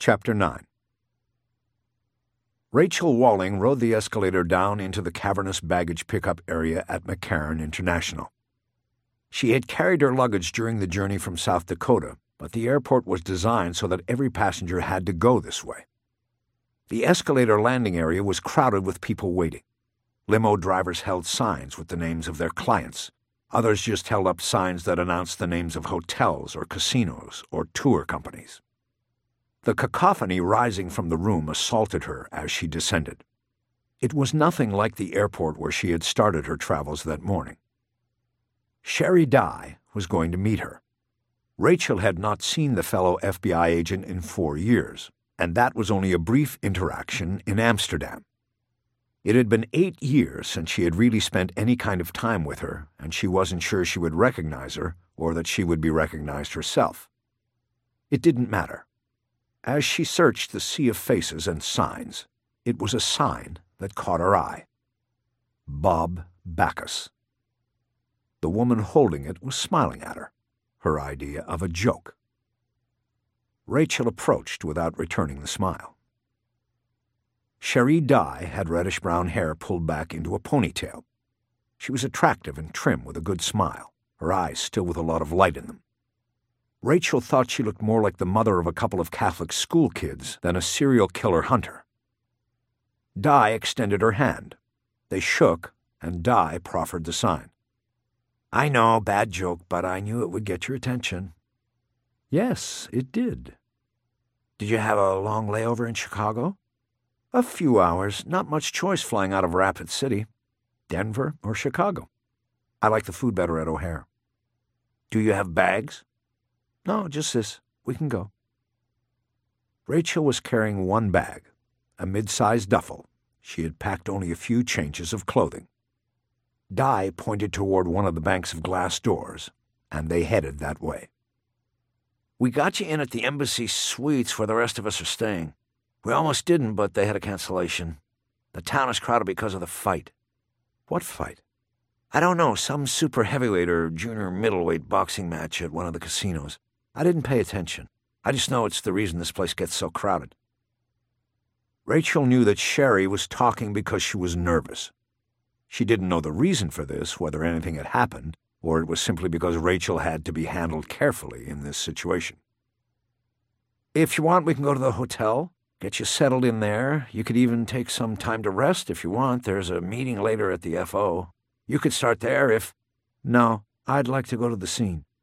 Chapter 9. Rachel Walling rode the escalator down into the cavernous baggage pickup area at McCarran International. She had carried her luggage during the journey from South Dakota, but the airport was designed so that every passenger had to go this way. The escalator landing area was crowded with people waiting. Limo drivers held signs with the names of their clients. Others just held up signs that announced the names of hotels or casinos or tour companies. The cacophony rising from the room assaulted her as she descended. It was nothing like the airport where she had started her travels that morning. Sherry Dye was going to meet her. Rachel had not seen the fellow FBI agent in 4 years, and that was only a brief interaction in Amsterdam. It had been 8 years since she had really spent any kind of time with her, and she wasn't sure she would recognize her or that she would be recognized herself. It didn't matter. As she searched the sea of faces and signs, it was a sign that caught her eye. Bob Backus. The woman holding it was smiling at her idea of a joke. Rachel approached without returning the smile. Sherry Dye had reddish-brown hair pulled back into a ponytail. She was attractive and trim with a good smile, her eyes still with a lot of light in them. Rachel thought she looked more like the mother of a couple of Catholic school kids than a serial killer hunter. Dye extended her hand. They shook, and Dye proffered the sign. "I know, bad joke, but I knew it would get your attention." "Yes, it did." "Did you have a long layover in Chicago?" "A few hours. Not much choice flying out of Rapid City. Denver or Chicago. I like the food better at O'Hare." "Do you have bags?" "No, just this. We can go." Rachel was carrying one bag, a mid-sized duffel. She had packed only a few changes of clothing. Dye pointed toward one of the banks of glass doors, and they headed that way. "We got you in at the Embassy Suites where the rest of us are staying. We almost didn't, but they had a cancellation. The town is crowded because of the fight." "What fight?" "I don't know, some super heavyweight or junior middleweight boxing match at one of the casinos. I didn't pay attention. I just know it's the reason this place gets so crowded." Rachel knew that Sherry was talking because she was nervous. She didn't know the reason for this, whether anything had happened, or it was simply because Rachel had to be handled carefully in this situation. "If you want, we can go to the hotel, get you settled in there. You could even take some time to rest if you want. There's a meeting later at the FO. You could start there if—" "No, I'd like to go to the scene."